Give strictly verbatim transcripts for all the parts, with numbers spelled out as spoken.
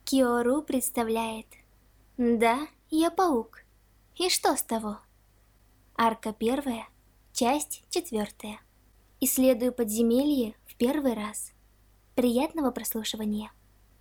Киору представляет. Да, я паук. И что с того? Арка первая, часть четвертая. Исследую подземелье в первый раз. Приятного прослушивания.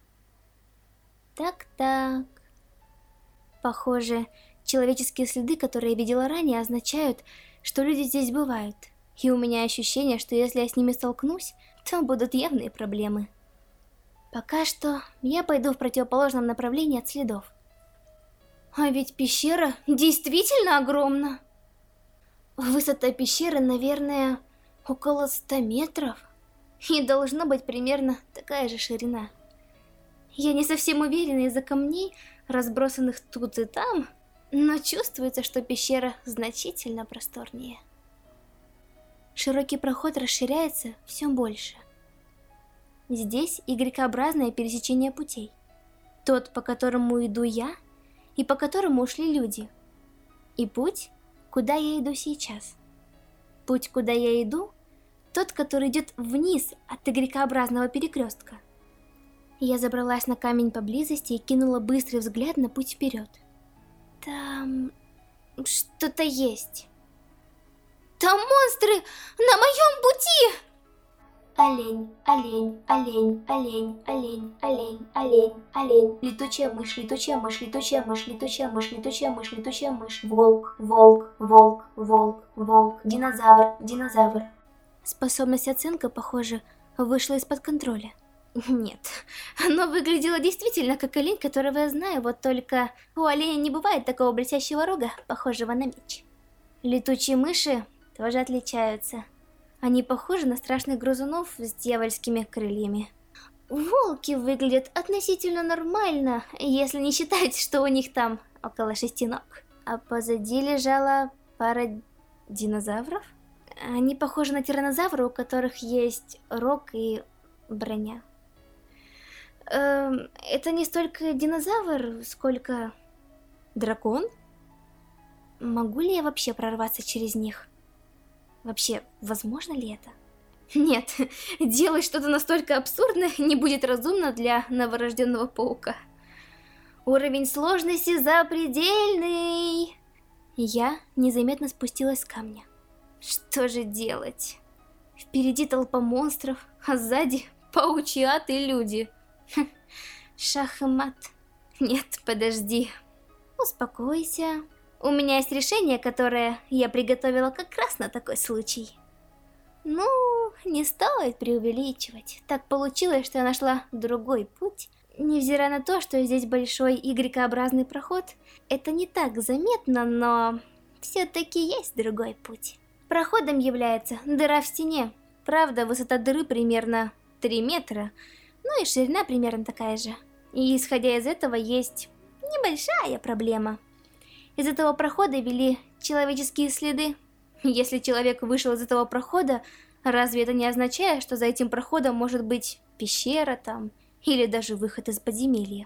Так-так. Похоже, человеческие следы, которые я видела ранее, означают, что люди здесь бывают. И у меня ощущение, что если я с ними столкнусь, то будут явные проблемы. Пока что я пойду в противоположном направлении от следов. А ведь пещера действительно огромна. Высота пещеры, наверное, около ста метров. И должна быть примерно такая же ширина. Я не совсем уверена из-за камней, разбросанных тут и там, но чувствуется, что пещера значительно просторнее. Широкий проход расширяется все больше. Здесь Y-образное пересечение путей. Тот, по которому иду я, и по которому ушли люди. И путь, куда я иду сейчас. Путь, куда я иду, тот, который идет вниз от Y-образного перекрестка. Я забралась на камень поблизости и кинула быстрый взгляд на путь вперед. Там что-то есть. Там монстры на моем пути! Олень, олень, олень, олень, олень, олень, олень, олень. Летучая мышь, летучая мышь, летучая мышь, летучая мышь, летучая мышь, летучая мышь. Волк, волк, волк, волк, волк. Динозавр, динозавр. Способность оценка, похоже, вышла из-под контроля. Нет, оно выглядело действительно как олень, которого я знаю, вот только у оленя не бывает такого блестящего рога, похожего на меч. Летучие мыши тоже отличаются. Они похожи на страшных грызунов с дьявольскими крыльями. Волки выглядят относительно нормально, если не считать, что у них там около шести ног. А позади лежала пара динозавров. Они похожи на тираннозавра, у которых есть рог и броня. Эм, это не столько динозавр, сколько дракон. Могу ли я вообще прорваться через них? Вообще, возможно ли это? Нет, делать что-то настолько абсурдное не будет разумно для новорожденного паука. Уровень сложности запредельный. Я незаметно спустилась с камня. Что же делать? Впереди толпа монстров, а сзади паучьи ад и люди. Шах и мат. Нет, подожди. Успокойся. У меня есть решение, которое я приготовила как раз на такой случай. Ну, не стоит преувеличивать. Так получилось, что я нашла другой путь. Невзирая на то, что здесь большой Y-образный проход, это не так заметно, но все-таки есть другой путь. Проходом является дыра в стене. Правда, высота дыры примерно три метра, ну и ширина примерно такая же. И исходя из этого есть небольшая проблема. Из этого прохода вели человеческие следы. Если человек вышел из этого прохода, разве это не означает, что за этим проходом может быть пещера там, или даже выход из подземелья?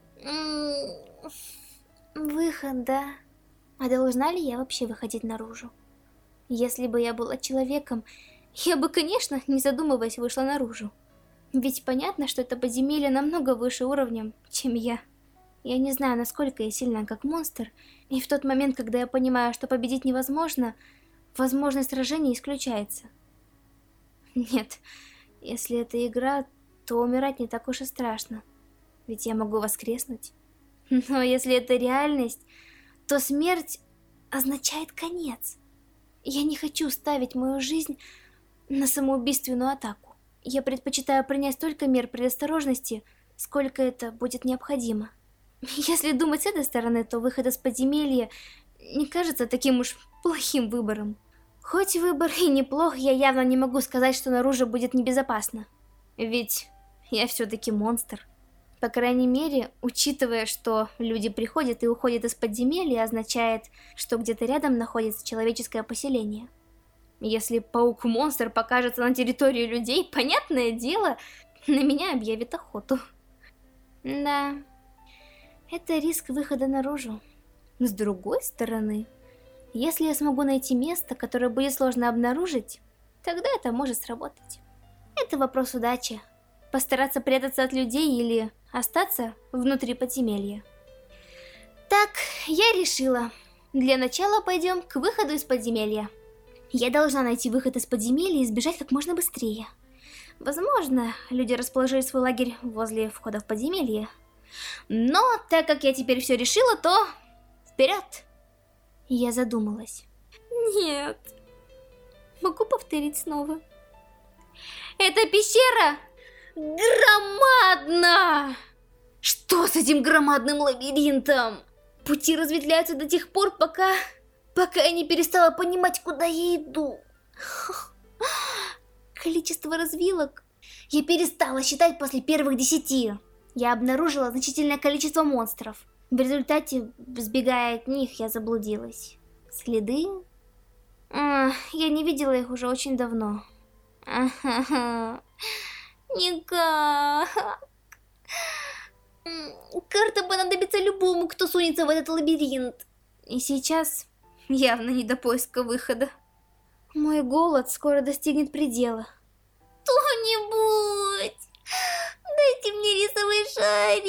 Выход, да. А должна ли я вообще выходить наружу? Если бы я была человеком, я бы, конечно, не задумываясь, вышла наружу. Ведь понятно, что это подземелье намного выше уровнем, чем я. Я не знаю, насколько я сильна как монстр, и в тот момент, когда я понимаю, что победить невозможно, возможность сражения исключается. Нет, если это игра, то умирать не так уж и страшно, ведь я могу воскреснуть. Но если это реальность, то смерть означает конец. Я не хочу ставить мою жизнь на самоубийственную атаку. Я предпочитаю принять столько мер предосторожности, сколько это будет необходимо. Если думать с этой стороны, то выход из подземелья не кажется таким уж плохим выбором. Хоть выбор и неплох, я явно не могу сказать, что наружу будет небезопасно. Ведь я все-таки монстр. По крайней мере, учитывая, что люди приходят и уходят из подземелья, означает, что где-то рядом находится человеческое поселение. Если паук-монстр покажется на территории людей, понятное дело, на меня объявят охоту. Да... Это риск выхода наружу. С другой стороны, если я смогу найти место, которое будет сложно обнаружить, тогда это может сработать. Это вопрос удачи. Постараться прятаться от людей или остаться внутри подземелья. Так, я решила. Для начала пойдем к выходу из подземелья. Я должна найти выход из подземелья и сбежать как можно быстрее. Возможно, люди расположили свой лагерь возле входа в подземелье. Но так как я теперь все решила, то вперед! Я задумалась. Нет. Могу повторить снова. Эта пещера громадна! Что с этим громадным лабиринтом? Пути разветвляются до тех пор, пока... Пока я не перестала понимать, куда я иду. Количество развилок... Я перестала считать после первых десяти. Я обнаружила значительное количество монстров. В результате, сбегая от них, я заблудилась. Следы? А, я не видела их уже очень давно. Никак. Карта понадобится любому, кто сунется в этот лабиринт. И сейчас явно не до поиска выхода. Мой голод скоро достигнет предела. Кто-нибудь, дайте мне рисовый